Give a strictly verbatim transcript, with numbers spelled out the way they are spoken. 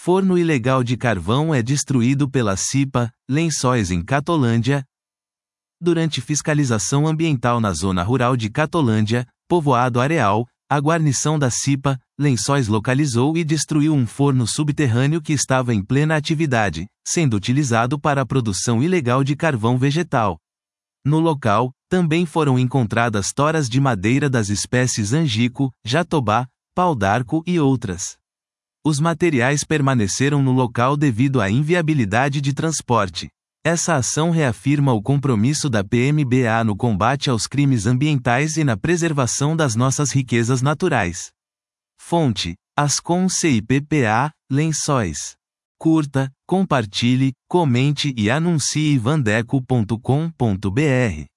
Forno ilegal de carvão é destruído pela CIPA, Lençóis em Catolândia. Durante fiscalização ambiental na zona rural de Catolândia, povoado Areal, a guarnição da CIPA, Lençóis localizou e destruiu um forno subterrâneo que estava em plena atividade, sendo utilizado para a produção ilegal de carvão vegetal. No local, também foram encontradas toras de madeira das espécies angico, jatobá, pau-d'arco e outras. Os materiais permaneceram no local devido à inviabilidade de transporte. Essa ação reafirma o compromisso da P M B A no combate aos crimes ambientais e na preservação das nossas riquezas naturais. Fonte: Ascom C I P P A, Lençóis. Curta, compartilhe, comente e anuncie vandeco ponto com ponto br.